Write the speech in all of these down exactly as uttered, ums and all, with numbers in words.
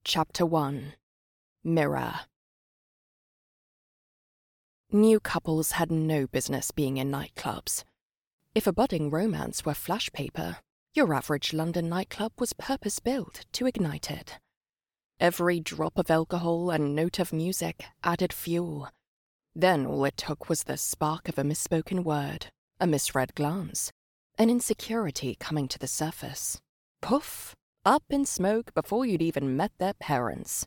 Chapter one. Mirror. New couples had no business being in nightclubs. If a budding romance were flash paper, your average London nightclub was purpose-built to ignite it. Every drop of alcohol and note of music added fuel. Then all it took was the spark of a misspoken word, a misread glance, an insecurity coming to the surface. Poof! Up in smoke before you'd even met their parents.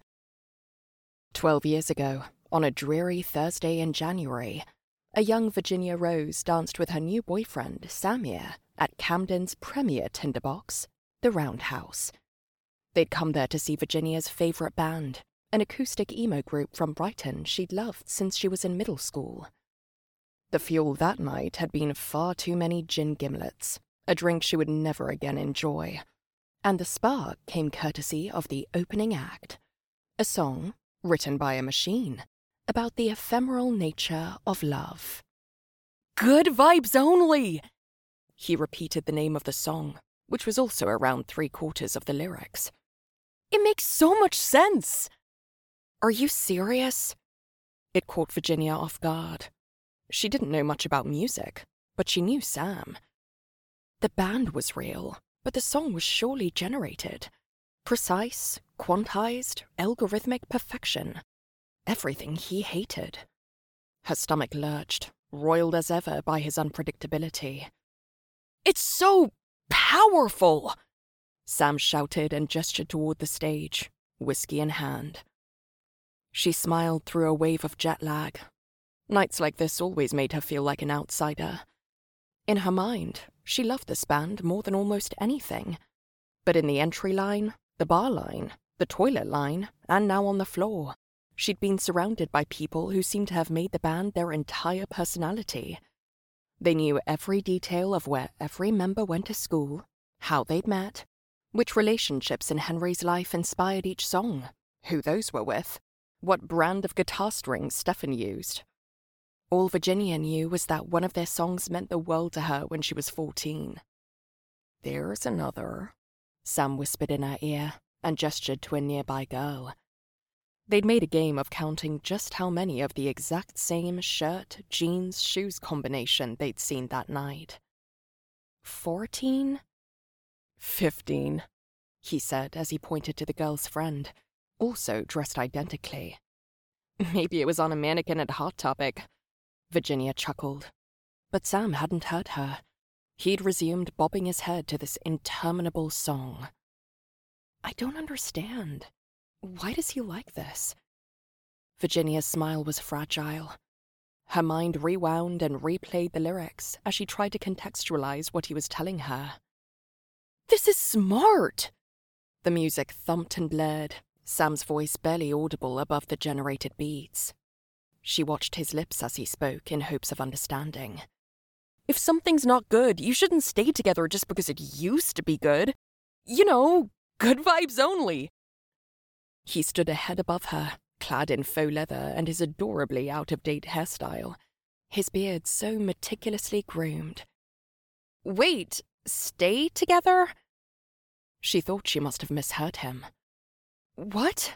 Twelve years ago, on a dreary Thursday in January, a young Virginia Rose danced with her new boyfriend, Samir, at Camden's premier tinderbox, the Roundhouse. They'd come there to see Virginia's favourite band, an acoustic emo group from Brighton she'd loved since she was in middle school. The fuel that night had been far too many gin gimlets, a drink she would never again enjoy. And the spark came courtesy of the opening act, a song, written by a machine, about the ephemeral nature of love. Good vibes only! He repeated the name of the song, which was also around three-quarters of the lyrics. It makes so much sense! Are you serious? It caught Virginia off guard. She didn't know much about music, but she knew Sam. The band was real, but the song was surely generated. Precise, quantized, algorithmic perfection. Everything he hated. Her stomach lurched, roiled as ever by his unpredictability. It's so powerful! Sam shouted and gestured toward the stage, whiskey in hand. She smiled through a wave of jet lag. Nights like this always made her feel like an outsider. In her mind, she loved this band more than almost anything. But in the entry line, the bar line, the toilet line, and now on the floor, she'd been surrounded by people who seemed to have made the band their entire personality. They knew every detail of where every member went to school, how they'd met, which relationships in Henry's life inspired each song, who those were with, what brand of guitar strings Stefan used. All Virginia knew was that one of their songs meant the world to her when she was fourteen. There's another, Sam whispered in her ear and gestured to a nearby girl. They'd made a game of counting just how many of the exact same shirt, jeans, shoes combination they'd seen that night. Fourteen? Fifteen, he said as he pointed to the girl's friend, also dressed identically. Maybe it was on a mannequin at Hot Topic. Virginia chuckled. But Sam hadn't heard her. He'd resumed bobbing his head to this interminable song. I don't understand. Why does he like this? Virginia's smile was fragile. Her mind rewound and replayed the lyrics as she tried to contextualize what he was telling her. This is smart! The music thumped and blared, Sam's voice barely audible above the generated beats. She watched his lips as he spoke in hopes of understanding. If something's not good, you shouldn't stay together just because it used to be good. You know, good vibes only. He stood a head above her, clad in faux leather and his adorably out-of-date hairstyle, his beard so meticulously groomed. Wait, stay together? She thought she must have misheard him. What?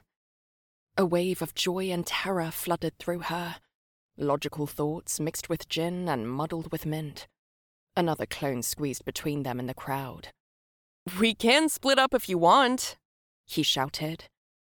A wave of joy and terror flooded through her. Logical thoughts mixed with gin and muddled with mint. Another clone squeezed between them in the crowd. We can split up if you want, he shouted.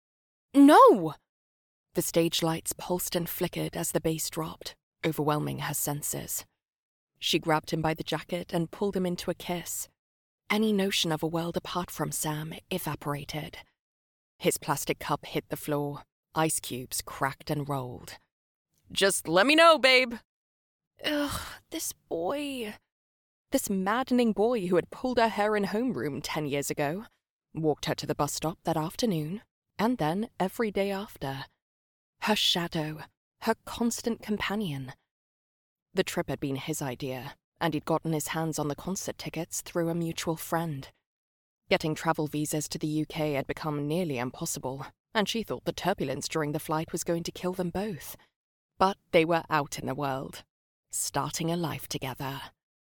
No! The stage lights pulsed and flickered as the bass dropped, overwhelming her senses. She grabbed him by the jacket and pulled him into a kiss. Any notion of a world apart from Sam evaporated. His plastic cup hit the floor. Ice cubes cracked and rolled. Just let me know, babe. Ugh, this boy. This maddening boy who had pulled her hair in homeroom ten years ago, walked her to the bus stop that afternoon, and then every day after. Her shadow, her constant companion. The trip had been his idea, and he'd gotten his hands on the concert tickets through a mutual friend. Getting travel visas to the U K had become nearly impossible, and she thought the turbulence during the flight was going to kill them both. But they were out in the world, starting a life together.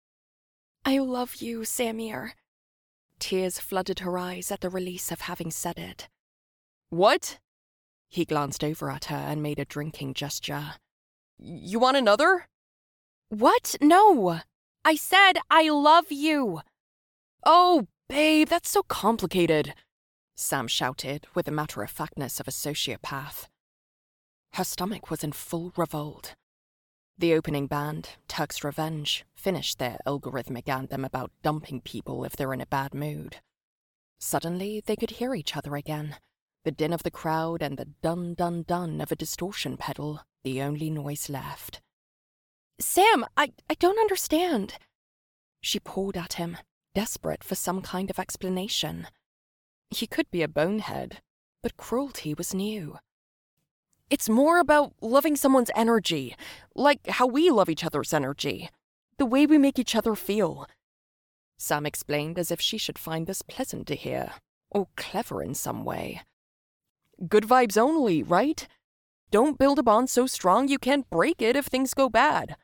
I love you, Samir. Tears flooded her eyes at the release of having said it. What? He glanced over at her and made a drinking gesture. You want another? What? No. I said I love you. Oh, babe, that's so complicated, Sam shouted with the matter-of-factness of a sociopath. Her stomach was in full revolt. The opening band, Turk's Revenge, finished their algorithmic anthem about dumping people if they're in a bad mood. Suddenly, they could hear each other again, the din of the crowd and the dun-dun-dun of a distortion pedal, the only noise left. Sam, I, I don't understand. She pulled at him, desperate for some kind of explanation. He could be a bonehead, but cruelty was new. It's more about loving someone's energy, like how we love each other's energy, the way we make each other feel. Sam explained as if she should find this pleasant to hear, or clever in some way. Good vibes only, right? Don't build a bond so strong you can't break it if things go bad.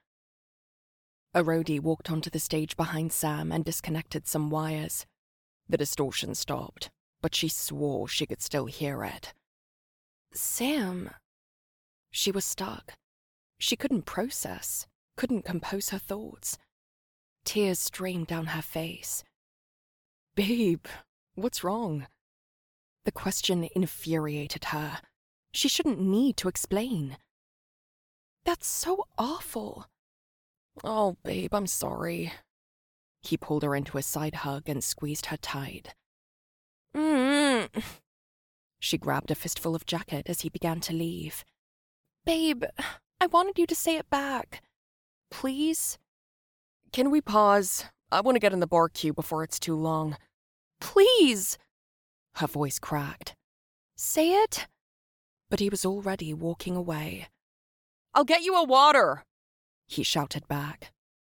A roadie walked onto the stage behind Sam and disconnected some wires. The distortion stopped, but she swore she could still hear it. Sam... She was stuck. She couldn't process, couldn't compose her thoughts. Tears streamed down her face. Babe, what's wrong? The question infuriated her. She shouldn't need to explain. That's so awful. Oh, babe, I'm sorry. He pulled her into a side hug and squeezed her tight. Mm-hmm. She grabbed a fistful of jacket as he began to leave. Babe, I wanted you to say it back. Please? Can we pause? I want to get in the bar queue before it's too long. Please! Her voice cracked. Say it? But he was already walking away. I'll get you a water! He shouted back.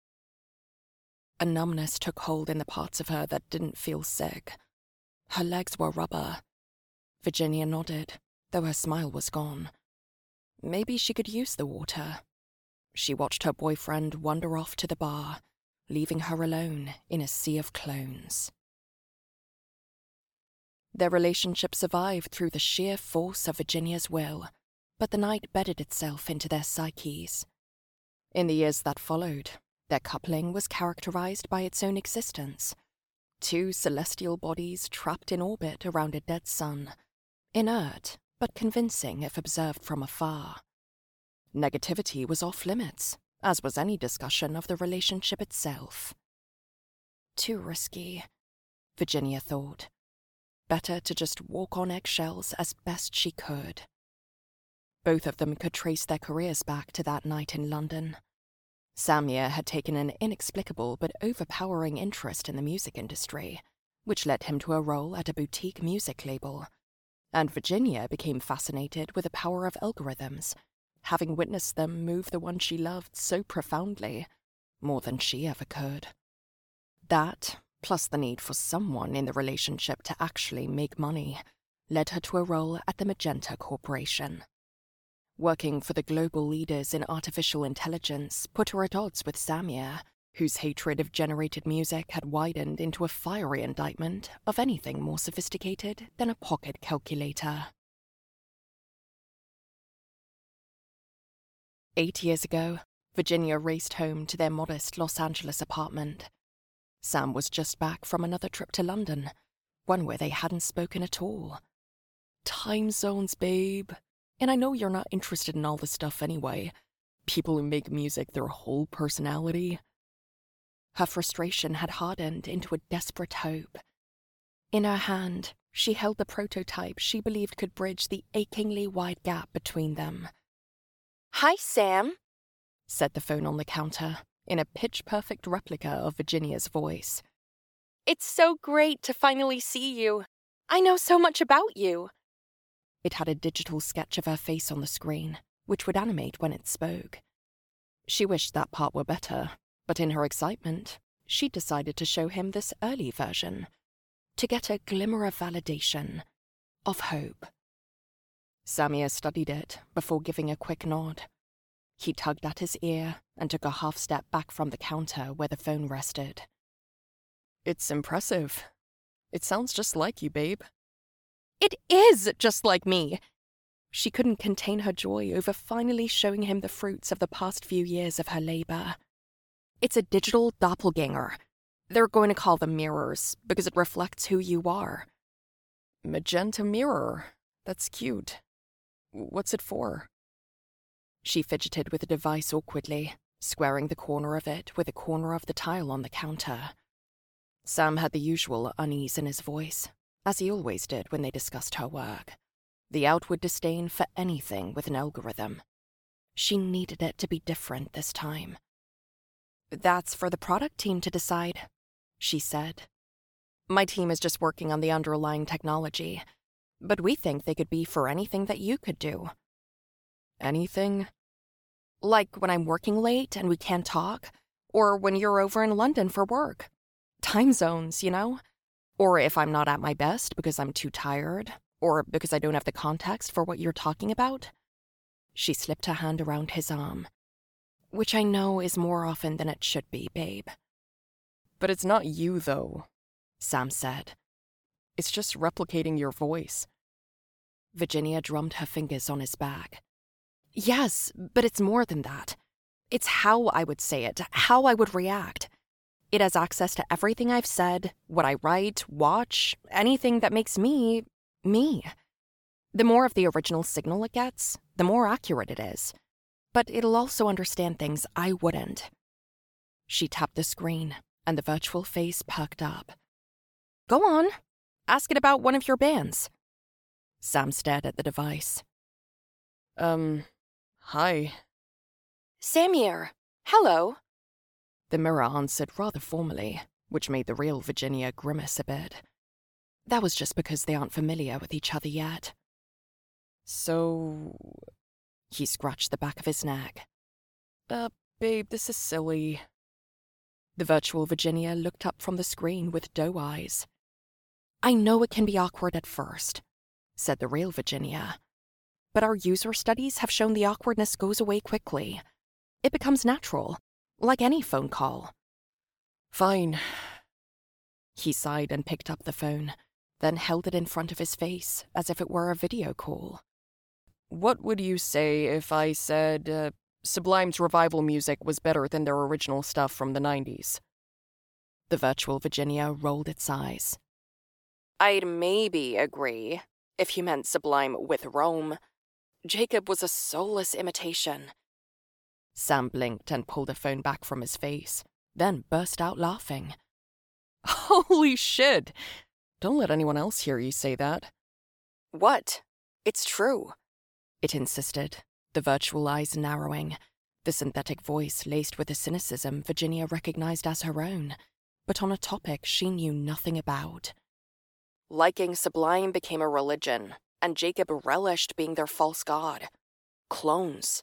A numbness took hold in the parts of her that didn't feel sick. Her legs were rubber. Virginia nodded, though her smile was gone. Maybe she could use the water. She watched her boyfriend wander off to the bar, leaving her alone in a sea of clones. Their relationship survived through the sheer force of Virginia's will, but the night bedded itself into their psyches. In the years that followed, their coupling was characterized by its own existence. Two celestial bodies trapped in orbit around a dead sun, inert but convincing if observed from afar. Negativity was off limits, as was any discussion of the relationship itself. Too risky, Virginia thought. Better to just walk on eggshells as best she could. Both of them could trace their careers back to that night in London. Samir had taken an inexplicable but overpowering interest in the music industry, which led him to a role at a boutique music label. And Virginia became fascinated with the power of algorithms, having witnessed them move the one she loved so profoundly, more than she ever could. That, plus the need for someone in the relationship to actually make money, led her to a role at the Magenta Corporation. Working for the global leaders in artificial intelligence put her at odds with Samir, whose hatred of generated music had widened into a fiery indictment of anything more sophisticated than a pocket calculator. Eight years ago, Virginia raced home to their modest Los Angeles apartment. Sam was just back from another trip to London, one where they hadn't spoken at all. Time zones, babe. And I know you're not interested in all this stuff anyway. People who make music their whole personality. Her frustration had hardened into a desperate hope. In her hand, she held the prototype she believed could bridge the achingly wide gap between them. "Hi, Sam," said the phone on the counter, in a pitch-perfect replica of Virginia's voice. "It's so great to finally see you. I know so much about you." It had a digital sketch of her face on the screen, which would animate when it spoke. She wished that part were better, but in her excitement, she decided to show him this early version, to get a glimmer of validation, of hope. Samir studied it before giving a quick nod. He tugged at his ear and took a half step back from the counter where the phone rested. "It's impressive. It sounds just like you, babe." It is just like me. She couldn't contain her joy over finally showing him the fruits of the past few years of her labor. It's a digital doppelganger. They're going to call them mirrors because it reflects who you are. Magenta mirror. That's cute. What's it for? She fidgeted with the device awkwardly, squaring the corner of it with the corner of the tile on the counter. Sam had the usual unease in his voice, as he always did when they discussed her work. The outward disdain for anything with an algorithm. She needed it to be different this time. That's for the product team to decide, she said. My team is just working on the underlying technology, but we think they could be for anything that you could do. Anything? Like when I'm working late and we can't talk, or when you're over in London for work. Time zones, you know? Or if I'm not at my best because I'm too tired, or because I don't have the context for what you're talking about. She slipped her hand around his arm. Which I know is more often than it should be, babe. But it's not you, though, Sam said. It's just replicating your voice. Virginia drummed her fingers on his back. Yes, but it's more than that. It's how I would say it, how I would react. It has access to everything I've said, what I write, watch, anything that makes me, me. The more of the original signal it gets, the more accurate it is. But it'll also understand things I wouldn't. She tapped the screen, and the virtual face perked up. Go on. Ask it about one of your bands. Sam stared at the device. Um, hi. Samir, hello. The mirror answered rather formally, which made the real Virginia grimace a bit. That was just because they aren't familiar with each other yet. So... He scratched the back of his neck. Uh, babe, this is silly. The virtual Virginia looked up from the screen with doe eyes. I know it can be awkward at first, said the real Virginia. But our user studies have shown the awkwardness goes away quickly. It becomes natural, like any phone call. Fine. He sighed and picked up the phone, then held it in front of his face as if it were a video call. What would you say if I said uh, Sublime's revival music was better than their original stuff from the nineties? The virtual Virginia rolled its eyes. I'd maybe agree, if you meant Sublime with Rome. Jacob was a soulless imitation. Sam blinked and pulled the phone back from his face, then burst out laughing. Holy shit! Don't let anyone else hear you say that. What? It's true. It insisted, the virtual eyes narrowing, the synthetic voice laced with a cynicism Virginia recognized as her own, but on a topic she knew nothing about. Liking Sublime became a religion, and Jacob relished being their false god. Clones.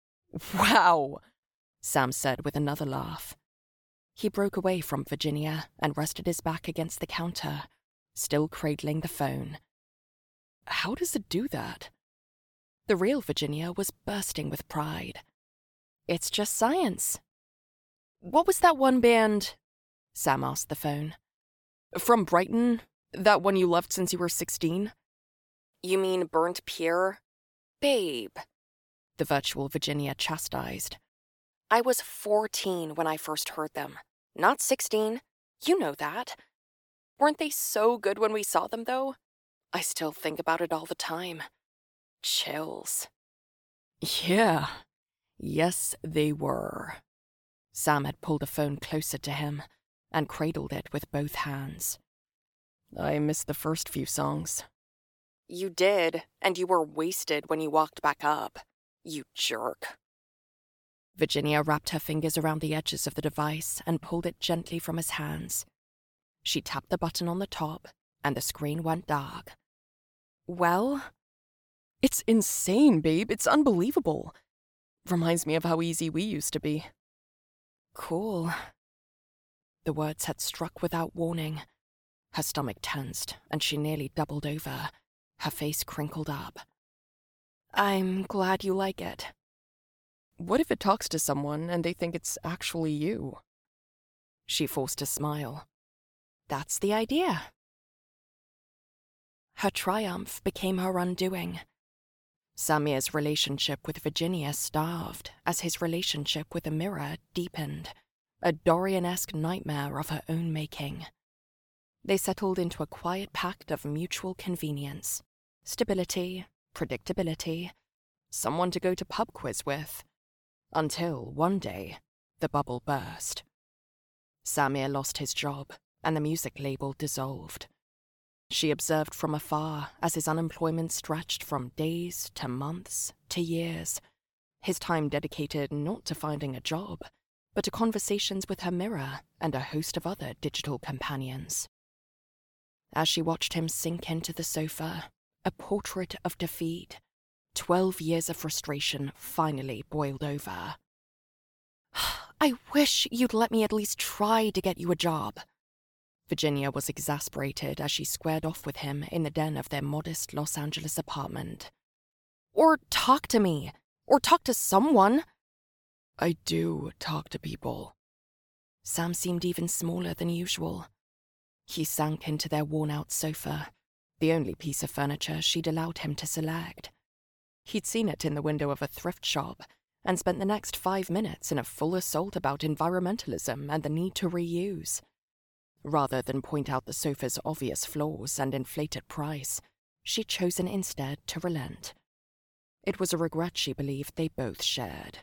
Wow, Sam said with another laugh. He broke away from Virginia and rested his back against the counter, still cradling the phone. How does it do that? The real Virginia was bursting with pride. It's just science. What was that one band? Sam asked the phone. From Brighton? That one you loved since you were sixteen? You mean Burnt Pier? Babe, the virtual Virginia chastised. I was fourteen when I first heard them, not sixteen. You know that. Weren't they so good when we saw them, though? I still think about it all the time. Chills. Yeah. Yes, they were. Sam had pulled the phone closer to him and cradled it with both hands. I missed the first few songs. You did, and you were wasted when you walked back up. You jerk. Virginia wrapped her fingers around the edges of the device and pulled it gently from his hands. She tapped the button on the top, and the screen went dark. Well? It's insane, babe. It's unbelievable. Reminds me of how easy we used to be. Cool. The words had struck without warning. Her stomach tensed, and she nearly doubled over, her face crinkled up. I'm glad you like it. What if it talks to someone and they think it's actually you? She forced a smile. That's the idea. her triumph became her undoing. Samir's relationship with Virginia starved as his relationship with the mirror deepened, a Dorian-esque nightmare of her own making. They settled into a quiet pact of mutual convenience, stability, predictability, someone to go to pub quiz with, until one day the bubble burst. Samir lost his job and the music label dissolved. She observed from afar as his unemployment stretched from days to months to years, his time dedicated not to finding a job, but to conversations with her mirror and a host of other digital companions. As she watched him sink into the sofa, a portrait of defeat, twelve years of frustration finally boiled over. "I wish you'd let me at least try to get you a job." Virginia was exasperated as she squared off with him in the den of their modest Los Angeles apartment. "Or talk to me. Or talk to someone." "I do talk to people." Sam seemed even smaller than usual. He sank into their worn-out sofa, the only piece of furniture she'd allowed him to select. He'd seen it in the window of a thrift shop and spent the next five minutes in a full assault about environmentalism and the need to reuse. Rather than point out the sofa's obvious flaws and inflated price, she'd chosen instead to relent. It was a regret she believed they both shared.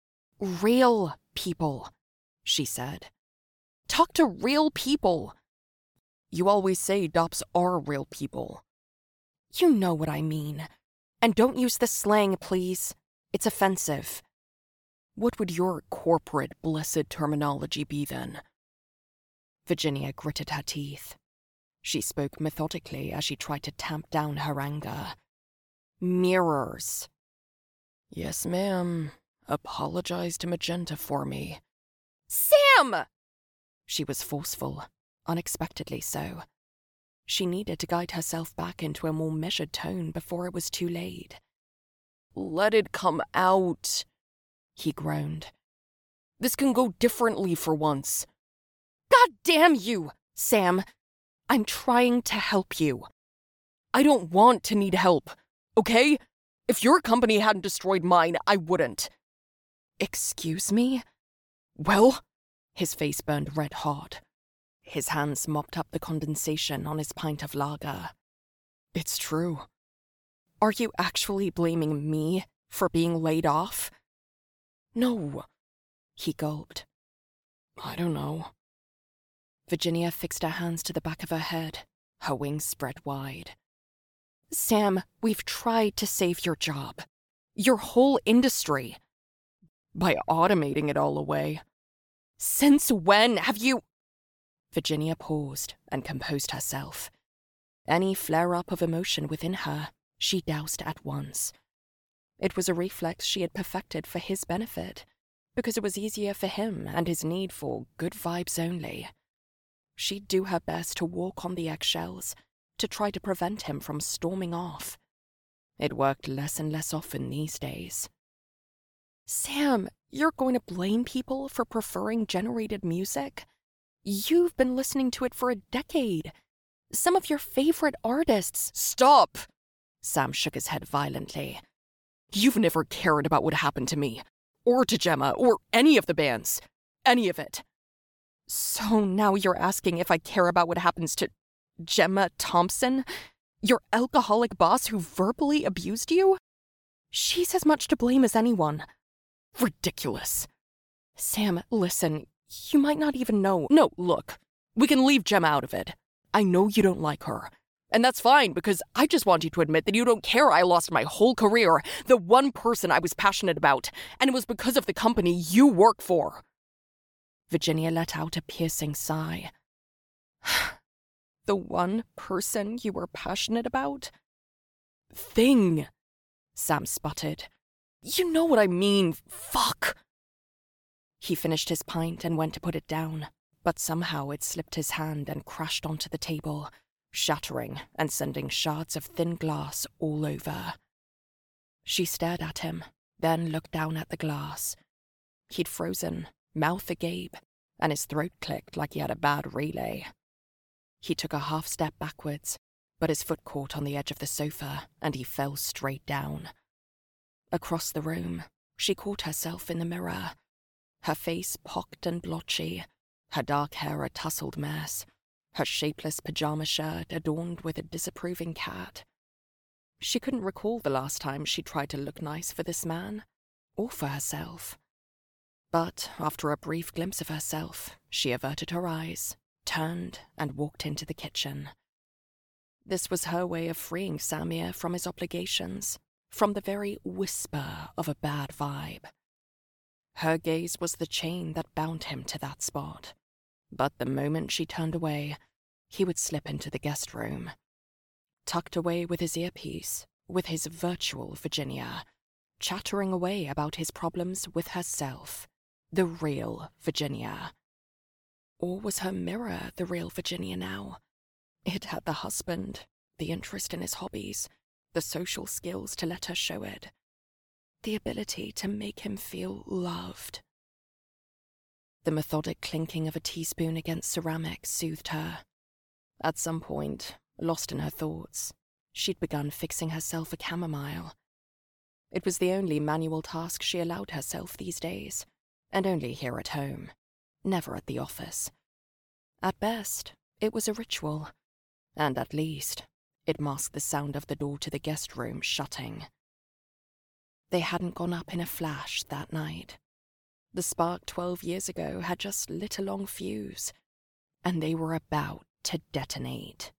"Real people," she said. "Talk to real people." "You always say dops are real people." "You know what I mean. And don't use the slang, please. It's offensive." "What would your corporate blessed terminology be then?" Virginia gritted her teeth. She spoke methodically as she tried to tamp down her anger. "Mirrors." "Yes, ma'am. Apologize to Magenta for me." "Sam!" She was forceful, unexpectedly so. She needed to guide herself back into a more measured tone before it was too late. "Let it come out," he groaned. "This can go differently for once." "God damn you, Sam! I'm trying to help you." "I don't want to need help, okay? If your company hadn't destroyed mine, I wouldn't." "Excuse me?" "Well?" His face burned red hot. His hands mopped up the condensation on his pint of lager. "It's true." "Are you actually blaming me for being laid off?" "No." He gulped. "I don't know." Virginia fixed her hands to the back of her head, her wings spread wide. "Sam, we've tried to save your job. Your whole industry." "By automating it all away." "Since when have you—" Virginia paused and composed herself. Any flare-up of emotion within her, she doused at once. It was a reflex she had perfected for his benefit, because it was easier for him and his need for good vibes only. She'd do her best to walk on the eggshells, to try to prevent him from storming off. It worked less and less often these days. "Sam, you're going to blame people for preferring generated music? You've been listening to it for a decade. Some of your favorite artists—" "Stop!" Sam shook his head violently. "You've never cared about what happened to me, or to Gemma, or any of the bands. Any of it." "So now you're asking if I care about what happens to Gemma Thompson, your alcoholic boss who verbally abused you? She's as much to blame as anyone." "Ridiculous." "Sam, listen, you might not even know—" "No, look, we can leave Gemma out of it. I know you don't like her. And that's fine, because I just want you to admit that you don't care I lost my whole career, the one person I was passionate about, and it was because of the company you work for." Virginia let out a piercing sigh. "The one person you were passionate about?" "Thing," Sam sputtered. "You know what I mean, fuck." He finished his pint and went to put it down, but somehow it slipped his hand and crashed onto the table, shattering and sending shards of thin glass all over. She stared at him, then looked down at the glass. He'd frozen, mouth agape, and his throat clicked like he had a bad relay. He took a half step backwards, but his foot caught on the edge of the sofa and he fell straight down. Across the room, she caught herself in the mirror, her face pocked and blotchy, her dark hair a tousled mess, her shapeless pajama shirt adorned with a disapproving cat. She couldn't recall the last time she tried to look nice for this man, or for herself. But after a brief glimpse of herself, she averted her eyes, turned, and walked into the kitchen. This was her way of freeing Samir from his obligations, from the very whisper of a bad vibe. Her gaze was the chain that bound him to that spot, but the moment she turned away, he would slip into the guest room. Tucked away with his earpiece, with his virtual Virginia, chattering away about his problems with herself, the real Virginia. Or was her mirror the real Virginia now? It had the husband, the interest in his hobbies, the social skills to let her show it, the ability to make him feel loved. The methodic clinking of a teaspoon against ceramic soothed her. At some point, lost in her thoughts, she'd begun fixing herself a chamomile. It was the only manual task she allowed herself these days, and only here at home, never at the office. At best, it was a ritual, and at least, it masked the sound of the door to the guest room shutting. They hadn't gone up in a flash that night. The spark twelve years ago had just lit a long fuse, and they were about to detonate.